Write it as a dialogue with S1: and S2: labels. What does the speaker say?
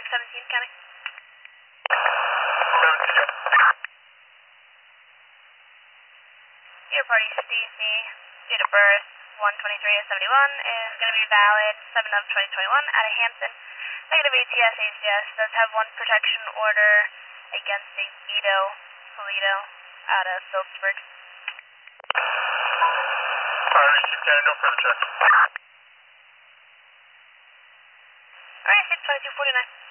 S1: 17 County.
S2: 17.
S1: Your party Stacy, date of birth 1/23/71 is going to be valid 7/2021 out of Hampton. Negative ATS ACS does have one protection order against a Vito Polito out of Phillipsburg.
S2: Received County, no further check.
S1: Alright, 2249.